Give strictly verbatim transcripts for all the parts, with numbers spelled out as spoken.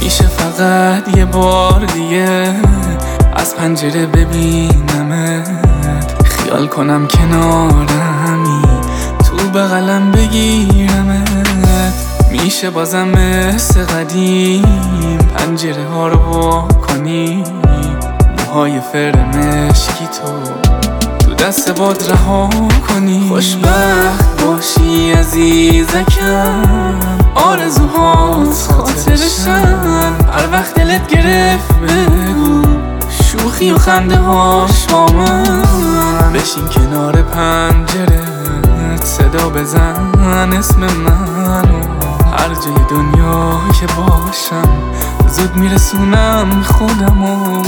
میشه فقط یه بار دیگه از پنجره ببینمت، خیال کنم کنارمی، تو بغلم بگیرمت. میشه بازم مثل قدیم پنجره ها رو وا کنی، موهای فر مشکی تو تو دست باد رها کنی. خوشبخت باشی عزیزکم، آرزوهات خاطرشن، هر وقت دلت گرفت بگو، شوخی و خنده هاش با من. بشین کنار پنجره صدا بزن اسم منو، هر جای دنیا که باشم زود میرسونم خودمو.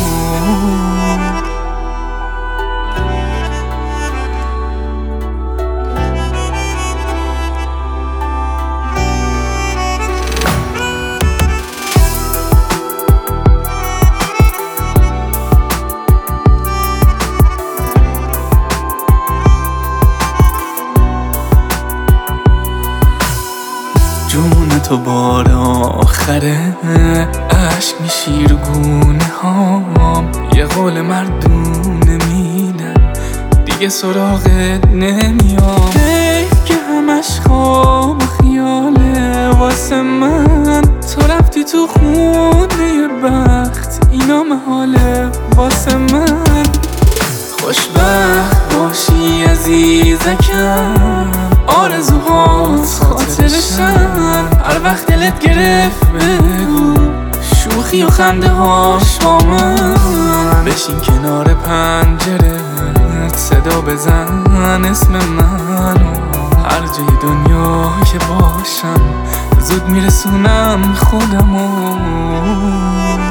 جون تو بار آخره، عشق میشی رو گونه هام، یه قول مردونه میدم دیگه سراغت نمیام. حیف که همش خواب و خیاله واسه من، تو رفتی تو خونه بخت، اینا محاله واسه من. خوشبخت باشی عزیزکم، آرزوهات خاطرشن، هر وقت دلت گرفت بگو، شوخی و خنده هاش با من. بشین کنار پنجره صدا بزن اسم منو، هر جای دنیا که باشم زود میرسونم خودمو.